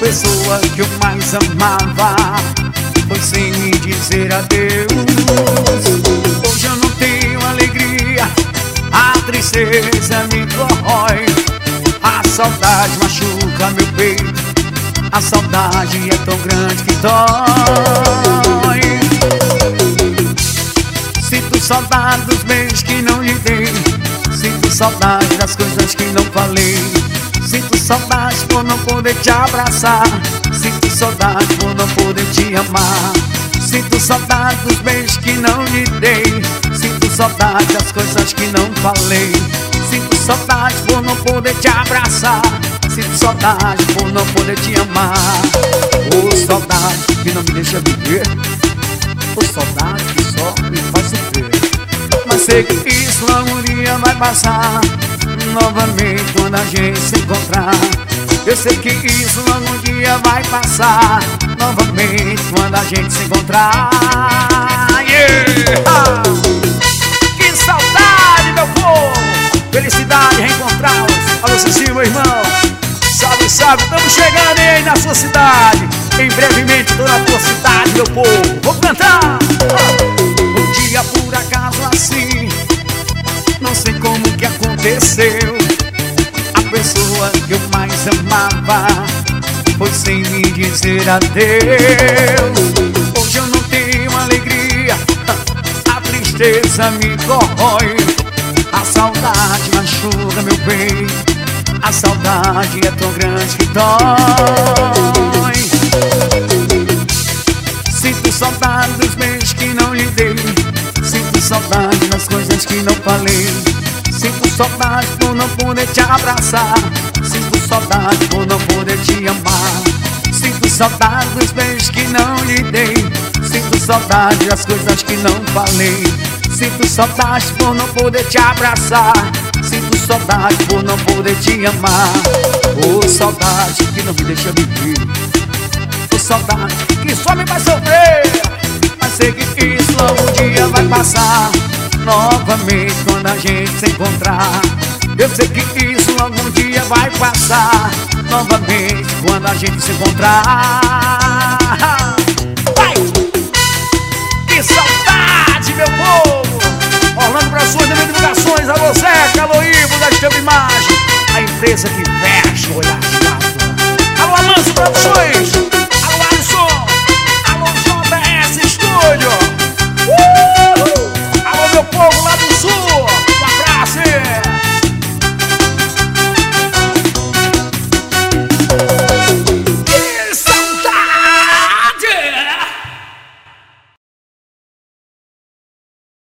pessoa que eu mais amava foi sem me dizer adeus. Hoje eu não tenho alegria, a tristeza me corrói, a saudade machuca meu peito, a saudade é tão grande que dói. Sinto saudade dos beijos que não lhe dei, sinto saudade das coisas que não falei, sinto saudade por não poder te abraçar, sinto saudade por não poder te amar, sinto saudade dos beijos que não lhe dei, sinto saudade das coisas que não falei, sinto saudade por não poder te abraçar, sinto saudade por não poder te amar. Oh, saudade que não me deixa viver, oh, saudade que só me faz sofrer. Mas sei que isso algum dia vai passar, novamente quando a gente se encontrar. Eu sei que isso algum dia vai passar, novamente quando a gente se encontrar. Yeah! Que saudade, meu povo! Felicidade reencontrá-los. Alô, Cicinho, meu irmão. Salve, salve, estamos chegando aí na sua cidade. Em brevemente tô na tua cidade, meu povo. Vou cantar! Um dia por acaso assim, não sei como que aconteceu, a pessoa que eu mais amava foi sem me dizer adeus. Hoje eu não tenho alegria, a tristeza me corrói, a saudade machuca meu peito, a saudade é tão grande que dói. Sinto saudade dos beijos que não lhe dei, sinto saudade das coisas que não falei, sinto saudade por não poder te abraçar, sinto saudade por não poder te amar, sinto saudade dos beijos que não lhe dei, sinto saudade das coisas que não falei, sinto saudade por não poder te abraçar, sinto saudade por não poder te amar. Oh, saudade que não me deixa viver, oh, saudade que só me faz sofrer. Mas sei que isso algum dia vai passar, novamente quando a gente se encontrar. Eu sei que isso algum dia vai passar, novamente quando a gente se encontrar. Vai! Que saudade, meu povo! Rolando para suas divulgações, alô Zeca, alô Ivo da Esteve Imagem, a empresa que veste o olhar de lado. Alô Amanso Produções,